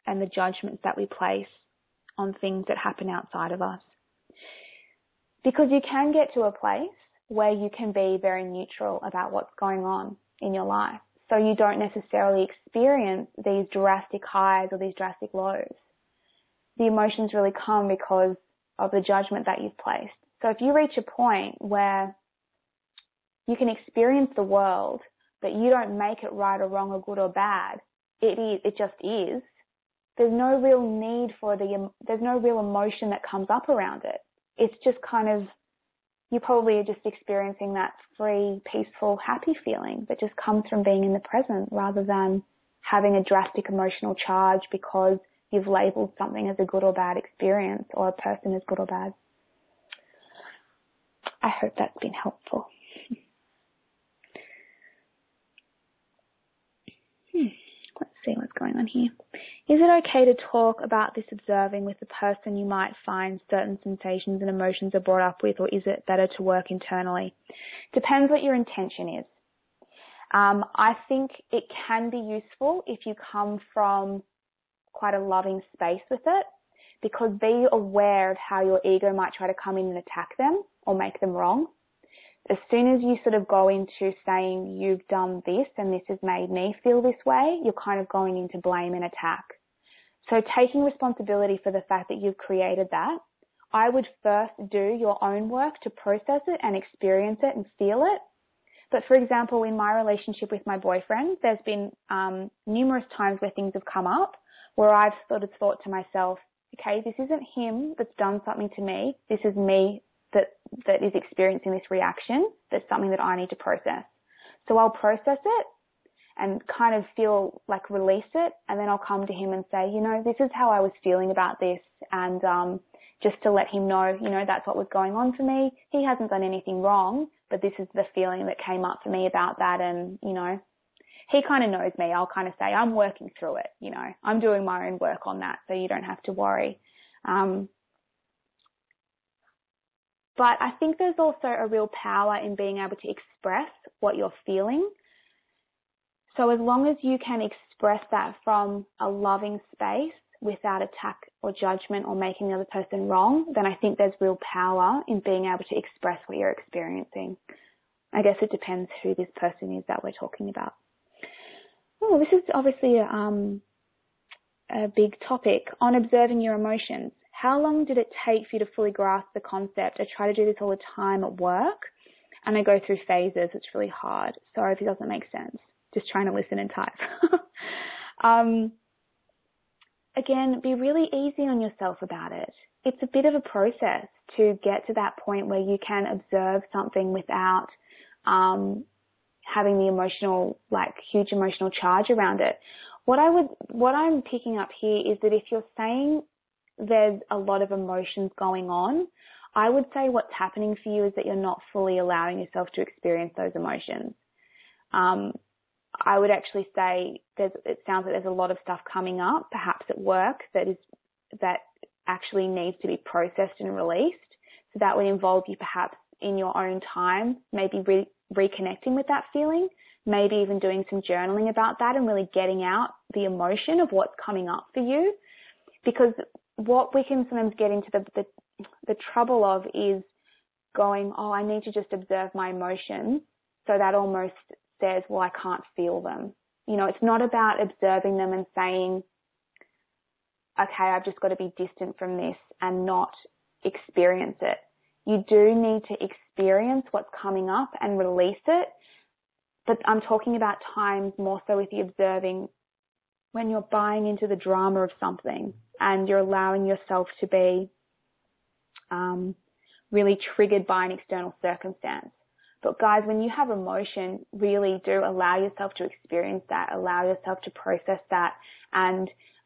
and the judgments that we place on things that happen outside of us. Because you can get to a place where you can be very neutral about what's going on in your life. So you don't necessarily experience these drastic highs or these drastic lows. The emotions really come because of the judgment that you've placed. So if you reach a point where you can experience the world, but you don't make it right or wrong or good or bad, it just is, there's no real need for there's no real emotion that comes up around it. It's just kind of, you probably are just experiencing that free, peaceful, happy feeling that just comes from being in the present rather than having a drastic emotional charge because you've labeled something as a good or bad experience or a person as good or bad. I hope that's been helpful. Let's see what's going on here. Is it okay to talk about this observing with the person you might find certain sensations and emotions are brought up with, or is it better to work internally? Depends what your intention is. I think it can be useful if you come from quite a loving space with it, because be aware of how your ego might try to come in and attack them or make them wrong. As soon as you sort of go into saying you've done this and this has made me feel this way, you're kind of going into blame and attack. So taking responsibility for the fact that you've created that, I would first do your own work to process it and experience it and feel it. But for example, in my relationship with my boyfriend, there's been numerous times where things have come up where I've sort of thought to myself, okay, this isn't him that's done something to me. This is me that is experiencing this reaction. That's something that I need to process. So I'll process it and kind of feel like release it, and then I'll come to him and say, this is how I was feeling about this, and just to let him know, that's what was going on for me. He hasn't done anything wrong, but this is the feeling that came up for me about that, and, he kind of knows me. I'll kind of say, I'm working through it, I'm doing my own work on that, so you don't have to worry. But I think there's also a real power in being able to express what you're feeling. So as long as you can express that from a loving space without attack or judgment or making the other person wrong, then I think there's real power in being able to express what you're experiencing. I guess it depends who this person is that we're talking about. Oh, this is obviously a big topic on observing your emotions. How long did it take for you to fully grasp the concept? I try to do this all the time at work, and I go through phases. It's really hard. Sorry if it doesn't make sense. Just trying to listen and type. Again, be really easy on yourself about it. It's a bit of a process to get to that point where you can observe something without having the emotional, huge emotional charge around it. What I'm picking up here is that if you're saying there's a lot of emotions going on, I would say what's happening for you is that you're not fully allowing yourself to experience those emotions. I would actually say it sounds like there's a lot of stuff coming up, perhaps at work, that actually needs to be processed and released. So that would involve you perhaps in your own time, maybe reconnecting with that feeling, maybe even doing some journaling about that and really getting out the emotion of what's coming up for you. Because what we can sometimes get into the trouble of is going, I need to just observe my emotions. So that almost says, well, I can't feel them. It's not about observing them and saying, okay, I've just got to be distant from this and not experience it. You do need to experience what's coming up and release it. But I'm talking about times more so with the observing when you're buying into the drama of something and you're allowing yourself to be really triggered by an external circumstance. But guys, when you have emotion, really do allow yourself to experience that, allow yourself to process that, and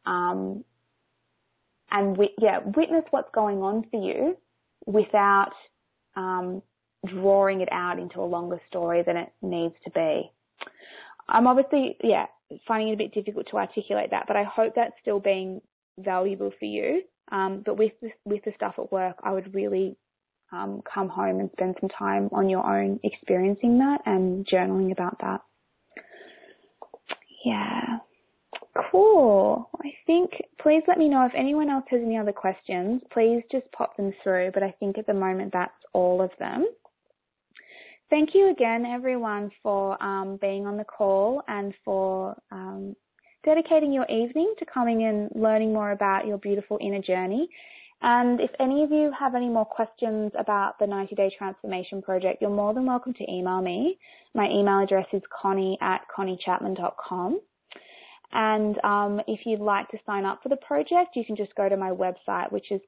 witness what's going on for you without drawing it out into a longer story than it needs to be. I'm obviously, finding it a bit difficult to articulate that, but I hope that's still being valuable for you. But with the stuff at work, I would really come home and spend some time on your own experiencing that and journaling about that. Yeah. Cool. I think, please let me know if anyone else has any other questions. Please just pop them through, but I think at the moment that's all of them. Thank you again, everyone, for being on the call and for dedicating your evening to coming and learning more about your beautiful inner journey. And if any of you have any more questions about the 90-Day Transformation Project, you're more than welcome to email me. My email address is connie@conniechapman.com. And if you'd like to sign up for the project, you can just go to my website, which is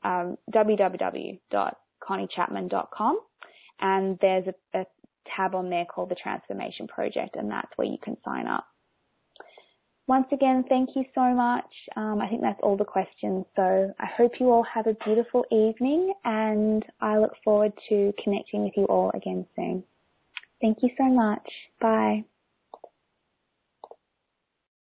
www.conniechapman.com. And there's a tab on there called the Transformation Project, and that's where you can sign up. Once again, thank you so much. I think that's all the questions. So I hope you all have a beautiful evening, and I look forward to connecting with you all again soon. Thank you so much. Bye.